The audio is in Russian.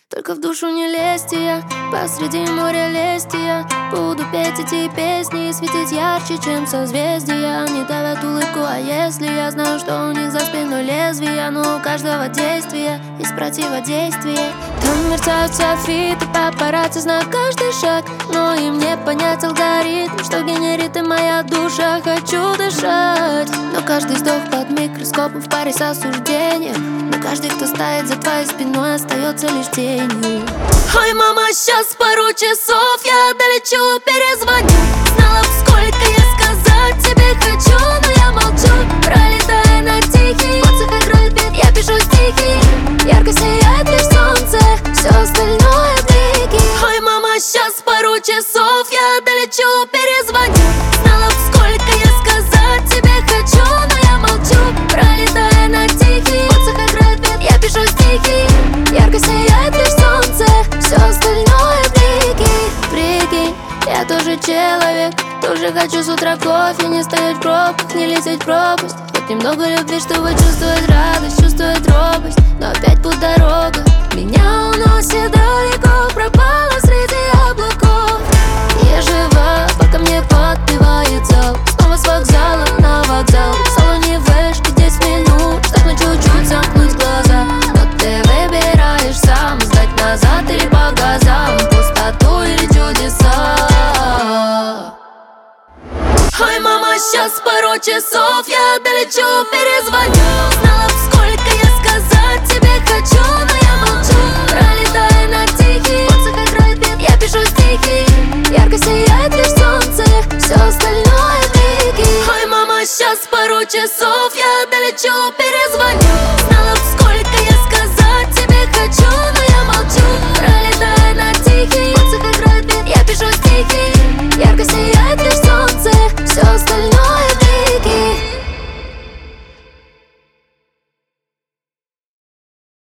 Только в душу не лезьте я, посреди моря лезьте я. Буду петь эти песни и светить ярче, чем созвездия. Они давят улыбку, а если я знаю, что у них за спиной лезвия? Но у каждого действия есть противодействие. Там мерцают софиты, папарацци знают каждый шаг, но им не понять алгоритм, что генерит и моя душа. Хочу дышать, но каждый вздох под микроскопом в паре с осуждением. Но каждый, кто стоит за твоей спиной, остается лишь тенью. Ой, мама, сейчас пару часов я долечу, перезвоню. Знала б, сколько я сказать тебе хочу, но я молчу, пролетая на тихий. В воздух играет бит, я пишу стихи. Ярко сияет лишь солнце, все остальное блики. Ой, мама, сейчас пару часов я долечу, перезвоню. Знала б, сколько я сказать тебе хочу, но я молчу, пролетая на тихий. В воздух играет бит, я пишу стихи. Ярко сияет лишь солнце, все остальное блики. Прикинь, я тоже человек, тоже хочу с утра кофе, не стоять в пробках, не лететь в пропасть. Хоть немного любви, чтобы чувствовать радость, чувствовать робость, но опять путь дорога меня уносит далеко, пропала среди облаков. Я жива, пока мне подпевает зал. Снова с вокзала на вокзал, в салоне вышки 10 минут, чтобы чуть-чуть замкнуть глаза. Но ты выбираешь сам, сдать назад или по газам, пустоту или чудеса. Ой, мама, сейчас пару часов я долечу, перезвоню. Знала б, сколько я сказать тебе хочу, но я молчу, пролетая на тихий. В воздух играет бит, я пишу стихи. Ярко сияет лишь солнце, все остальное блики. Ой, мама, сейчас пару часов я долечу,